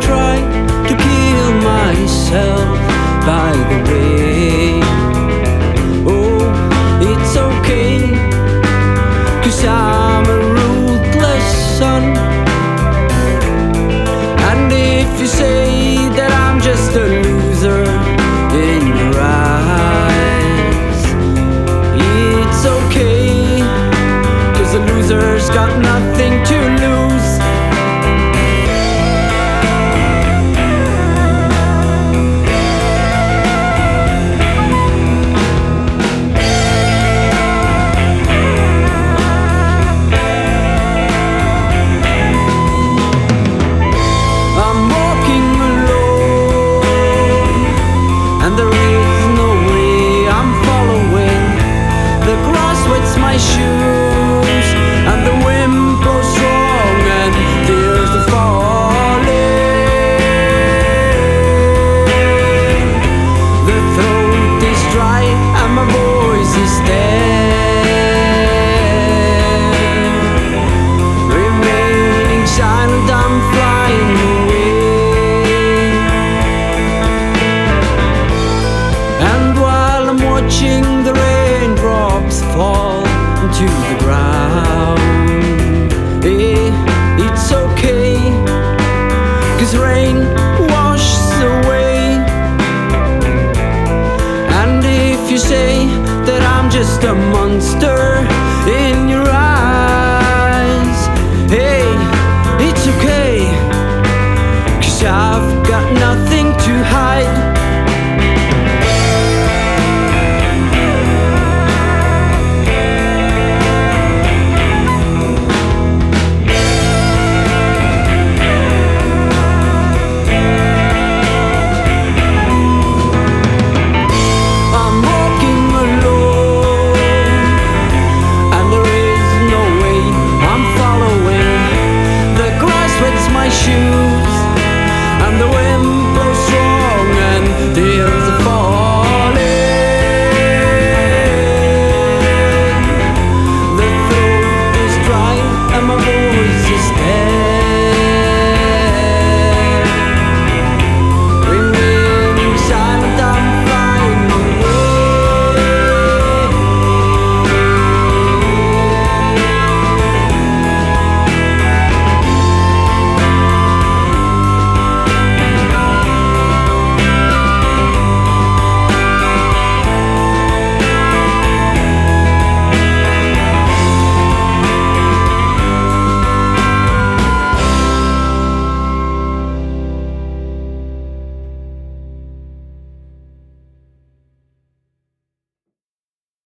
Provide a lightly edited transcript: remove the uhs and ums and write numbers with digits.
try to kill myself by the way. Oh, it's okay, 'cause I'm a ruthless son. And if you say that I'm just a loser in your eyes, it's okay, 'cause the loser's got nothing to lose. I'm walking alone, and there is no way I'm following. The grass wets my shoes, and the wind blows strong, and there's the falling. The throat is dry, and my voice is dead. Remaining silent, I'm flying away. And while I'm watching the raindrops fall to the ground, it's okay, 'cause rain washes away. And if you say that I'm just a monster